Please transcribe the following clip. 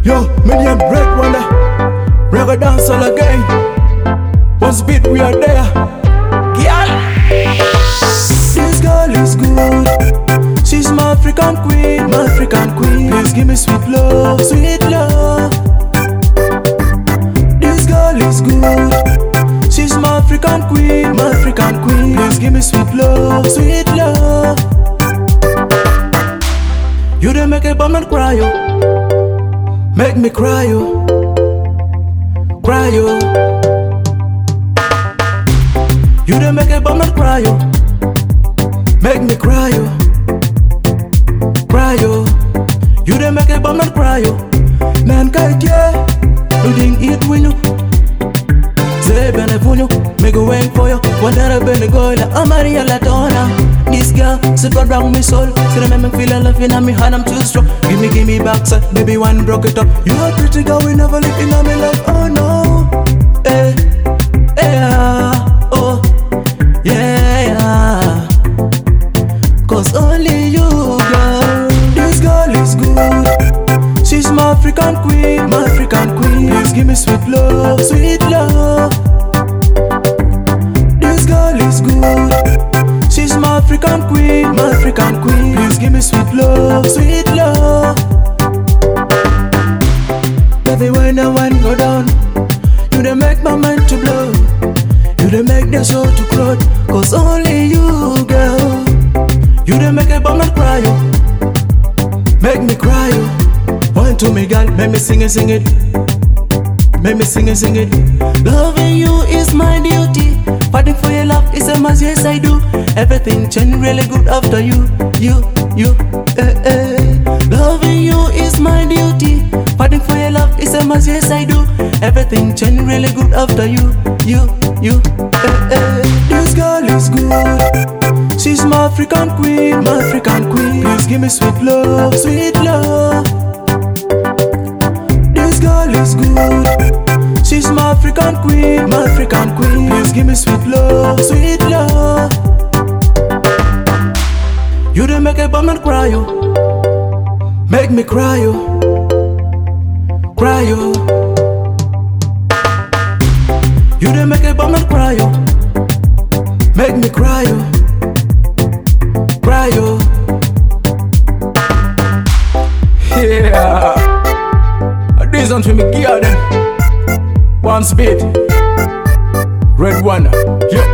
Yo, me name Break Wonder, reggae dancehall again. One beat we are there. Girl, this girl is good. She's my African queen, my African queen. Please give me sweet love, sweet love. This girl is good. She's my African queen, my African queen. Please give me sweet love, sweet love. You done make a bum and cry, yo. Make me cry, yo. Cry, yo. You done make a bum and cry, yo. Make me cry, yo. Cry, yo. You done make a bum and cry, yo. Man, kite, yeah. You didn't eat when you say, Benefunyo, make a wait for you. One day I've been going, I'm Maria Latona. This girl, sit right round me soul. Still make me feel a love in me hand, I'm too strong. Give me backside, maybe one broke it up. You a pretty girl, we never live in my life, oh no. Eh, oh, yeah. Cause only you, girl. This girl is good. She's my African queen, my African queen. Please give me sweet love, sweet love. This girl is good. She's my African queen, my African queen. Please give me sweet love, sweet love. Baby, when I want go down, you done make my mind to blow. You done make the show to crowd. Cause only you, girl. You done make a bum and cry, yo. Make me cry, yo. Point to me, girl, make me sing it, sing it. Make me sing it, sing it. Loving you is my duty. Fighting for your love is a must, yes I do. Everything change really good after you, Loving you is my duty. Fighting for your love is a must, yes I do. Everything change really good after you, This girl is good. She's my African queen, my African queen. Please give me sweet love, sweet love. This girl is good. She's my African queen, my African queen. Please give me sweet love, sweet love. You done make a bum and cry, yo. Make me cry, yo. Cry, yo. You done make a bum and cry, yo. Make me cry, yo. Cry, yo. Yeah. This one for me, girl, then. One speed. Red Wonder. Yeah.